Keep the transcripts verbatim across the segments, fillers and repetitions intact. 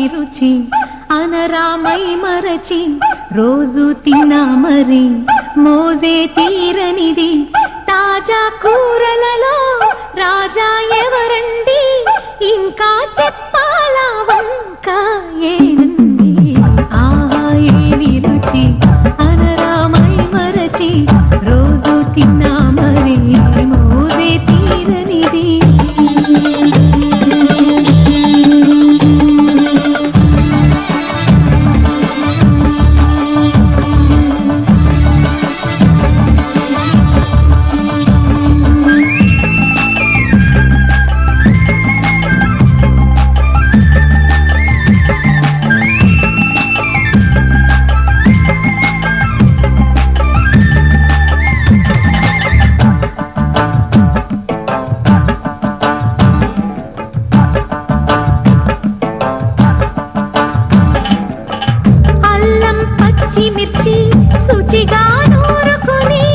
రుచి అనరామై మరచి రోజు తిన్నా మరి మోజే తీరనిది తాజా కూరలలో రాజా ఎవరండి ఇంకా చెప్పాలా వంక ఏనండి ఆహా ఏమి రుచి అనరామై మరచి రోజు తిన్నా మరి మోజే తీరనిది మిర్చి శుచిగా నూరుకుని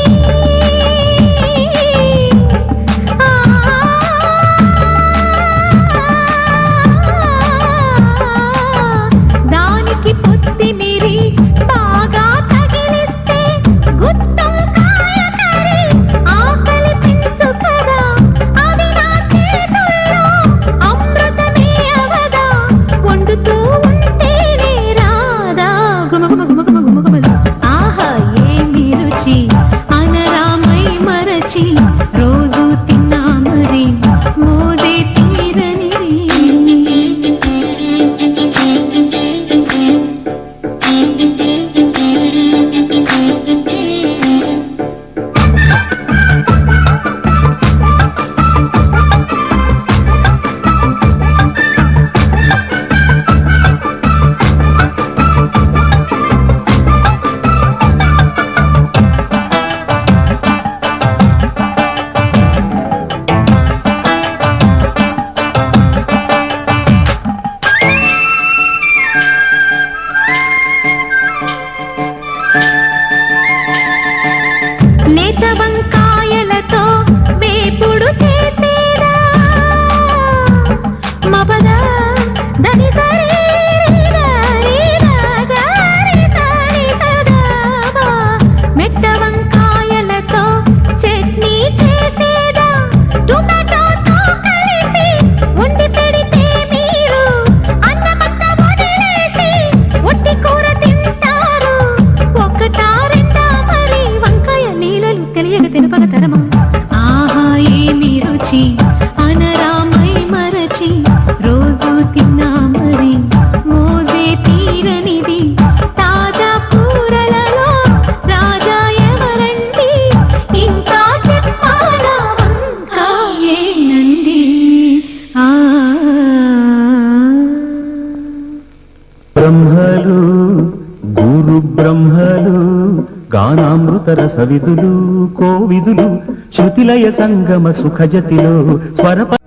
దానికి పొత్తి మీరి బాగా తగిలిస్తే గుత్తం కాయ కర్రీ ఆకలి పెంచు కదా అది నా చేతుల్లో అమృతమే అవదా వండుతూ ఉంటేనే రాదా గుమ గుమ గుమ గుమ గుమ గుమ ఆహా ఏమి రుచి అనరామై మరచి రోజు తిన్నా మరి మోజే తీరని లేత వంకాయలతో వేపుడు చేసేదా మబద దని సరి మెట్ట వంకాయలతో చట్నీ చేసేదా టొమాటోతో కలిపి వండి పెడితే మీరు అన్నమట్ట వదిలేసి ఒట్టి కూర తింటారు ఒకటా రెండా మరి వంకాయ నీళ్ళలు తెలియక తెలుపక తరమా ఆహా ఏమి రుచి అనరామై మరచి రోజు తిన్నా మరి మోజే తీరనిది తాజా కూరలలో రాజా ఎవరండి ఇంకా చెప్పాలా వంక ఏనండి ఆ బ్రహ్మలు గురు బ్రహ్మలు గానామృతర సవిదులు కోవిదులు శృతిలయ సంగమ సుఖజతిలో స్వర